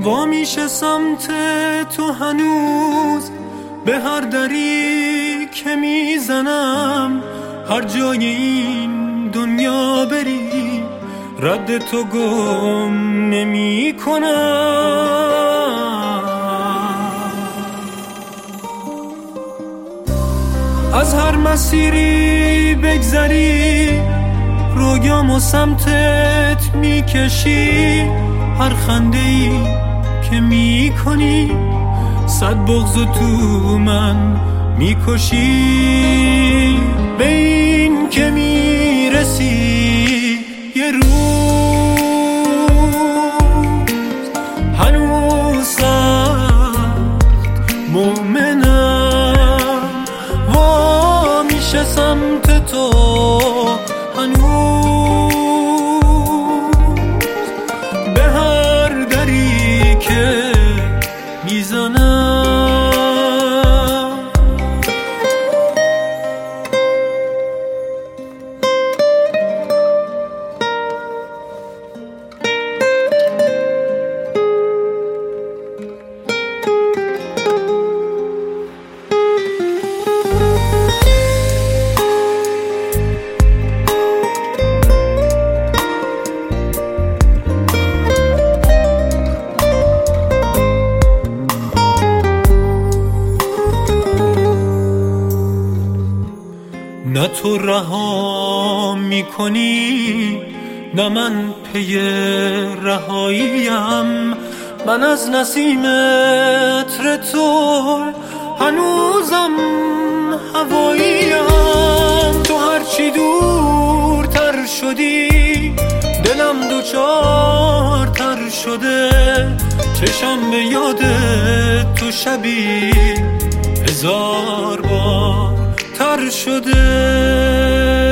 وا میشه سمت تو هنوز، به هر دری که میزنم، هر جای این دنیا بری رد تو گم نمی کنم. از هر مسیری بگذری رویام و سمتت میکشی، هر خنده‌ای که میکنی صد بغض تو من میکشی. به این که میرسی یه روز هنوز سخت مؤمنم، وا میشه سمت تو هنوز، به هر دری که میزنم. نه تو رها میکنی نه من پی رهاییم، من از نسیم عطر تو هنوزم هواییم. تو هرچی دورتر شدی دلم دوچارتر شده، چشم به یاد تو شبی هزار بار تر شده.